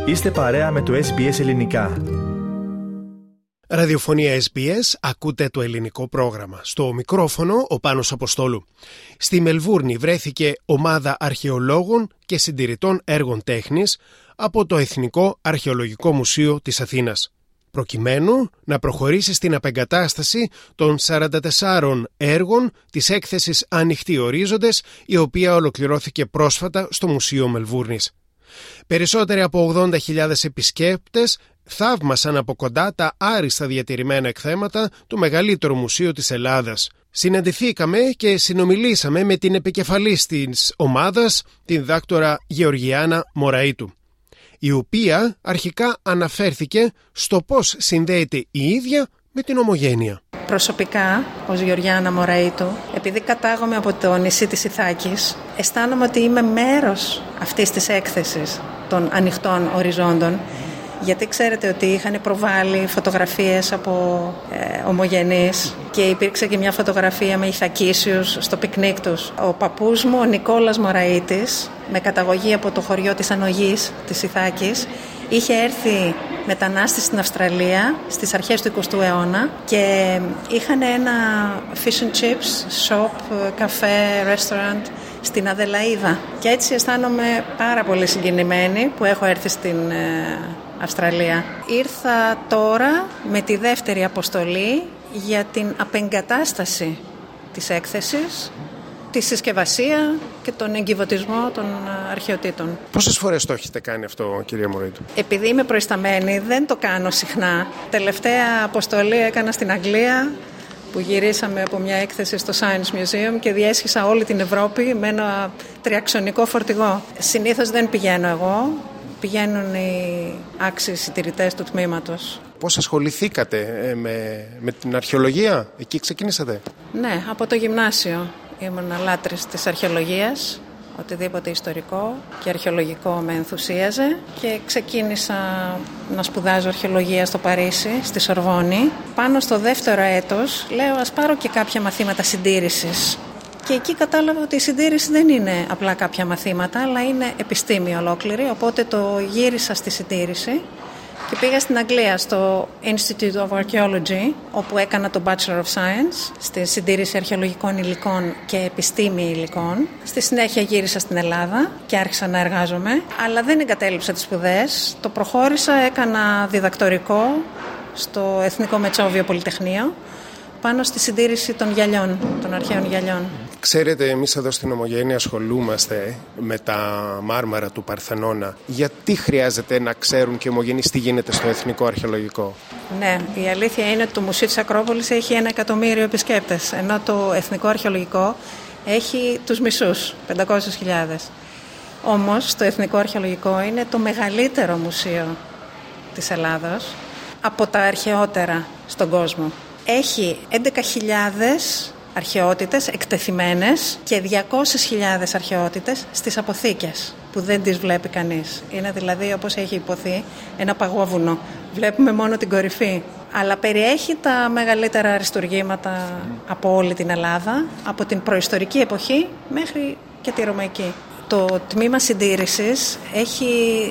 Είστε παρέα με το SBS Ελληνικά. Ραδιοφωνία SBS, ακούτε το ελληνικό πρόγραμμα. Στο μικρόφωνο ο Πάνος Αποστόλου. Στη Μελβούρνη βρέθηκε ομάδα αρχαιολόγων και συντηρητών έργων τέχνης από το Εθνικό Αρχαιολογικό Μουσείο της Αθήνας, προκειμένου να προχωρήσει στην απεγκατάσταση των 44 έργων της έκθεσης Ανοιχτοί Ορίζοντες, η οποία ολοκληρώθηκε πρόσφατα στο Μουσείο Μελβούρνης. Περισσότεροι από 80.000 επισκέπτες θαύμασαν από κοντά τα άριστα διατηρημένα εκθέματα του μεγαλύτερου μουσείου της Ελλάδας. Συναντηθήκαμε και συνομιλήσαμε με την επικεφαλής της ομάδας, την δάκτορα Γεωργιάνα Μωραΐτου, η οποία αρχικά αναφέρθηκε στο πώς συνδέεται η ίδια με την Ομογένεια. Προσωπικά, ως Γεωργιάνα Μωραΐτου, επειδή κατάγομαι από το νησί της Ιθάκης, αισθάνομαι ότι είμαι μέρος αυτής της έκθεσης των ανοιχτών οριζόντων, γιατί ξέρετε ότι είχαν προβάλει φωτογραφίες από ομογενείς και υπήρξε και μια φωτογραφία με Ιθακίσιους στο πικνίκ τους. Ο παππούς μου, ο Νικόλας Μωραΐτης, με καταγωγή από το χωριό της Ανογής της Ιθάκης, είχε έρθει μετανάστη στην Αυστραλία στις αρχές του 20ου αιώνα και είχαν ένα fish and chips shop, καφέ, restaurant στην Αδελαΐδα. Και έτσι αισθάνομαι πάρα πολύ συγκινημένη που έχω έρθει στην Αυστραλία. Ήρθα τώρα με τη δεύτερη αποστολή για την απεγκατάσταση της έκθεσης, τη συσκευασία και τον εγκιβωτισμό των αρχαιοτήτων. Πόσες φορές το έχετε κάνει αυτό, κυρία Μωραΐτου? Επειδή είμαι προϊσταμένη, δεν το κάνω συχνά. Τελευταία αποστολή έκανα στην Αγγλία, που γυρίσαμε από μια έκθεση στο Science Museum και διέσχισα όλη την Ευρώπη με ένα τριαξονικό φορτηγό. Συνήθως δεν πηγαίνω εγώ, πηγαίνουν οι άξιοι συντηρητές του τμήματος. Πώς ασχοληθήκατε με την αρχαιολογία, εκεί ξεκίνησατε? Ναι, από το γυμνάσιο. Ήμουν λάτρης της αρχαιολογίας, οτιδήποτε ιστορικό και αρχαιολογικό με ενθουσίαζε και ξεκίνησα να σπουδάζω αρχαιολογία στο Παρίσι, στη Σορβόνη. Πάνω στο δεύτερο έτος λέω ας πάρω και κάποια μαθήματα συντήρησης. Και εκεί κατάλαβα ότι η συντήρηση δεν είναι απλά κάποια μαθήματα, αλλά είναι επιστήμη ολόκληρη, οπότε το γύρισα στη συντήρηση και πήγα στην Αγγλία στο Institute of Archaeology, όπου έκανα το Bachelor of Science στη συντήρηση αρχαιολογικών υλικών και επιστήμη υλικών. Στη συνέχεια γύρισα στην Ελλάδα και άρχισα να εργάζομαι, αλλά δεν εγκατέλειψα τις σπουδές. Το προχώρησα, έκανα διδακτορικό στο Εθνικό Μετσόβιο Πολυτεχνείο πάνω στη συντήρηση των γυαλιών, των αρχαίων γυαλιών. Ξέρετε, εμείς εδώ στην Ομογένεια ασχολούμαστε με τα μάρμαρα του Παρθενώνα. Γιατί χρειάζεται να ξέρουν και οι ομογενείς τι γίνεται στο Εθνικό Αρχαιολογικό? Ναι, η αλήθεια είναι ότι το Μουσείο της Ακρόπολης έχει 1 εκατομμύριο επισκέπτες, ενώ το Εθνικό Αρχαιολογικό έχει τους μισούς, 500.000. Όμως το Εθνικό Αρχαιολογικό είναι το μεγαλύτερο μουσείο της Ελλάδος, από τα αρχαιότερα στον κόσμο. Έχει 11.000 αρχαιότητες εκτεθειμένες και 200.000 αρχαιότητες στις αποθήκες που δεν τις βλέπει κανείς. Είναι δηλαδή, όπως έχει υποθεί, ένα παγόβουνο. Βλέπουμε μόνο την κορυφή. Αλλά περιέχει τα μεγαλύτερα αριστουργήματα από όλη την Ελλάδα, από την προϊστορική εποχή μέχρι και τη ρωμαϊκή. Το τμήμα συντήρησης έχει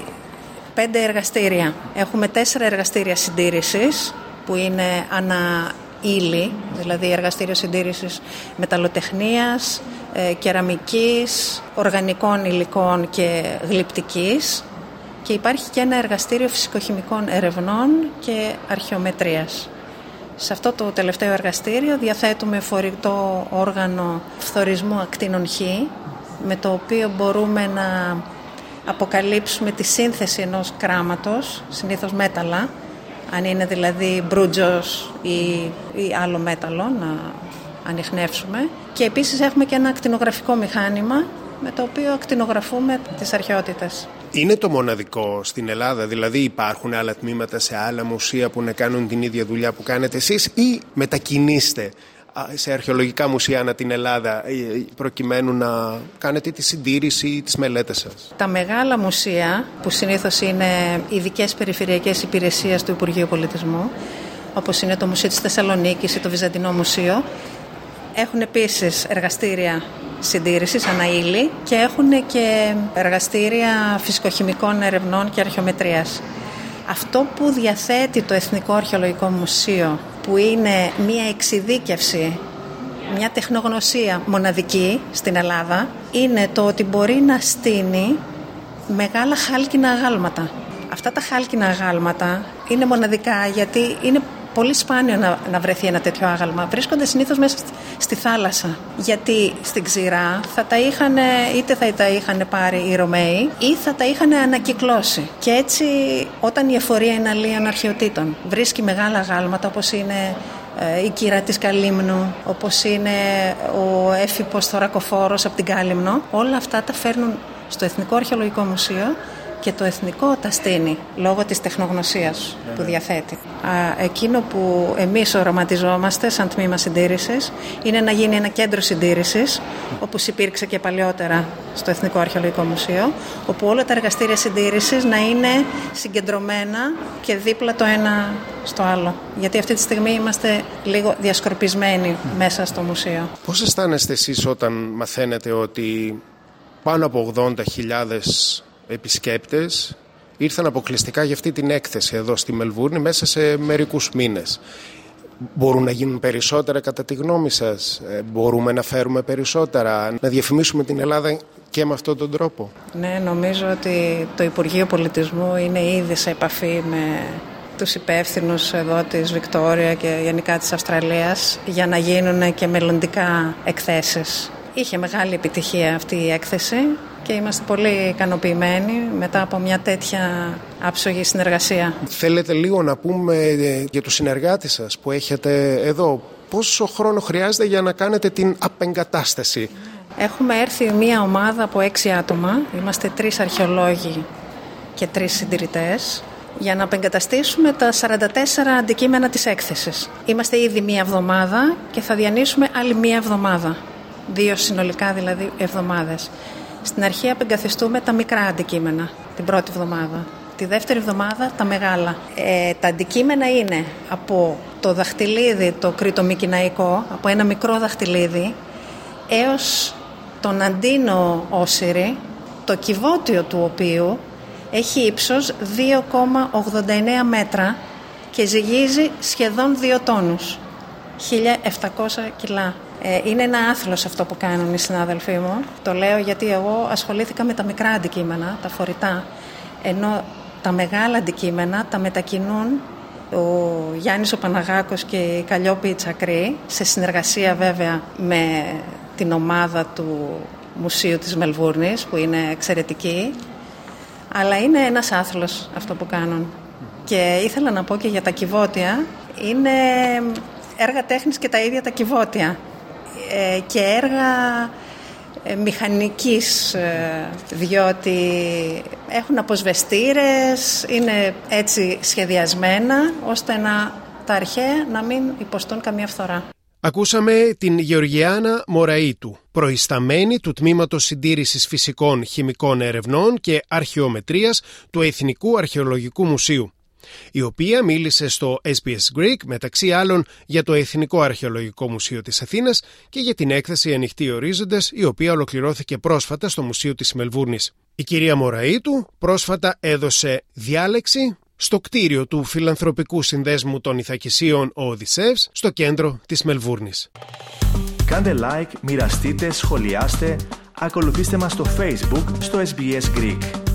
5 εργαστήρια. Έχουμε 4 εργαστήρια συντήρησης που είναι ανά ύλη, δηλαδή εργαστήριο συντήρησης μεταλλοτεχνίας, κεραμικής, οργανικών υλικών και γλυπτικής, και υπάρχει και ένα εργαστήριο φυσικοχημικών ερευνών και αρχαιομετρίας. Σε αυτό το τελευταίο εργαστήριο διαθέτουμε φορητό όργανο φθορισμού ακτίνων Χ, με το οποίο μπορούμε να αποκαλύψουμε τη σύνθεση ενός κράματος, συνήθως μέταλλα, αν είναι δηλαδή μπρούτζος ή άλλο μέταλλο να ανιχνεύσουμε. Και επίσης έχουμε και ένα ακτινογραφικό μηχάνημα με το οποίο ακτινογραφούμε τις αρχαιότητες. Είναι το μοναδικό στην Ελλάδα, δηλαδή υπάρχουν άλλα τμήματα σε άλλα μουσεία που να κάνουν την ίδια δουλειά που κάνετε εσείς, ή μετακινείστε σε αρχαιολογικά μουσεία ανά την Ελλάδα προκειμένου να κάνετε τη συντήρηση ή τις μελέτες σας? Τα μεγάλα μουσεία, που συνήθως είναι ειδικές περιφερειακές υπηρεσίες του Υπουργείου Πολιτισμού, όπως είναι το Μουσείο της Θεσσαλονίκης ή το Βυζαντινό Μουσείο, έχουν επίσης εργαστήρια συντήρησης, αναήλη, και έχουν και εργαστήρια φυσικοχημικών ερευνών και αρχαιομετρίας. Αυτό που διαθέτει το Εθνικό Αρχαιολογικό Μουσείο, που είναι μια εξειδίκευση, μια τεχνογνωσία μοναδική στην Ελλάδα, είναι το ότι μπορεί να στείνει μεγάλα χάλκινα αγάλματα. Αυτά τα χάλκινα αγάλματα είναι μοναδικά, γιατί είναι πολύ σπάνιο να βρεθεί ένα τέτοιο άγαλμα. Βρίσκονται συνήθως μέσα στη θάλασσα. Γιατί στην ξηρά είτε θα τα είχαν πάρει οι Ρωμαίοι ή θα τα είχαν ανακυκλώσει. Και έτσι, όταν η εφορία είναι αλίων αρχαιοτήτων βρίσκει μεγάλα αγάλματα, όπως είναι η κύρα της Καλύμνου, όπως είναι ο έφυπος θωρακοφόρος από την Κάλυμνο, όλα αυτά τα φέρνουν στο Εθνικό Αρχαιολογικό Μουσείο και το Εθνικό τα στείνει λόγω της τεχνογνωσίας που διαθέτει. Εκείνο που εμείς οραματιζόμαστε σαν τμήμα συντήρησης είναι να γίνει ένα κέντρο συντήρησης, όπως υπήρξε και παλιότερα στο Εθνικό Αρχαιολογικό Μουσείο, όπου όλα τα εργαστήρια συντήρησης να είναι συγκεντρωμένα και δίπλα το ένα στο άλλο. Γιατί αυτή τη στιγμή είμαστε λίγο διασκορπισμένοι μέσα στο μουσείο. Πώς αισθάνεστε εσείς όταν μαθαίνετε ότι πάνω από 80.000 επισκέπτες ήρθαν αποκλειστικά για αυτή την έκθεση εδώ στη Μελβούρνη μέσα σε μερικούς μήνες? Μπορούν να γίνουν περισσότερα κατά τη γνώμη σας? Μπορούμε να φέρουμε περισσότερα, να διαφημίσουμε την Ελλάδα και με αυτόν τον τρόπο? Ναι, νομίζω ότι το Υπουργείο Πολιτισμού είναι ήδη σε επαφή με τους υπεύθυνους εδώ της Βικτόρια και γενικά της Αυστραλίας για να γίνουν και μελλοντικά εκθέσεις. Είχε μεγάλη επιτυχία αυτή η έκθεση και είμαστε πολύ ικανοποιημένοι μετά από μια τέτοια άψογη συνεργασία. Θέλετε λίγο να πούμε για τους συνεργάτες σας που έχετε εδώ? Πόσο χρόνο χρειάζεται για να κάνετε την απεγκατάσταση? Έχουμε έρθει μια ομάδα από 6 άτομα. Είμαστε 3 αρχαιολόγοι και 3 συντηρητές για να απεγκαταστήσουμε τα 44 αντικείμενα της έκθεσης. Είμαστε ήδη μία εβδομάδα και θα διανύσουμε άλλη μία εβδομάδα. 2 συνολικά δηλαδή εβδομάδες. Στην αρχή απεγκαθιστούμε τα μικρά αντικείμενα την πρώτη εβδομάδα. Τη δεύτερη εβδομάδα τα μεγάλα. Τα αντικείμενα είναι από το δαχτυλίδι, το κρητομικηναϊκό, από ένα μικρό δαχτυλίδι, έως τον Αντίνο Όσιρη, το κυβότιο του οποίου έχει ύψος 2,89 μέτρα και ζυγίζει σχεδόν 2 τόνους, 1.700 κιλά. Είναι ένα άθλος αυτό που κάνουν οι συνάδελφοί μου. Το λέω γιατί εγώ ασχολήθηκα με τα μικρά αντικείμενα, τα φορητά, ενώ τα μεγάλα αντικείμενα τα μετακινούν ο Γιάννης ο Παναγάκος και η Καλλιόπη Τσακρή, σε συνεργασία βέβαια με την ομάδα του Μουσείου της Μελβούρνης, που είναι εξαιρετική, αλλά είναι ένας άθλος αυτό που κάνουν. Και ήθελα να πω και για τα κυβότια, είναι έργα τέχνης και τα ίδια τα κυβότια και έργα μηχανικής, διότι έχουν αποσβεστήρες, είναι έτσι σχεδιασμένα ώστε τα αρχαία να μην υποστούν καμία φθορά. Ακούσαμε την Γεωργιάνα Μωραΐτου, προϊσταμένη του Τμήματος Συντήρησης Φυσικών Χημικών Ερευνών και Αρχαιομετρίας του Εθνικού Αρχαιολογικού Μουσείου, η οποία μίλησε στο SBS Greek μεταξύ άλλων για το Εθνικό Αρχαιολογικό Μουσείο της Αθήνας και για την έκθεση Ανοιχτοί Ορίζοντες, η οποία ολοκληρώθηκε πρόσφατα στο Μουσείο της Μελβούρνης. Η κυρία Μωραΐτου πρόσφατα έδωσε διάλεξη στο κτίριο του Φιλανθρωπικού Συνδέσμου των Ηθακισίων ο Οδυσσεύς, στο κέντρο της Μελβούρνης. Κάντε like, μοιραστείτε, σχολιάστε, ακολουθήστε μας στο Facebook στο SBS Greek.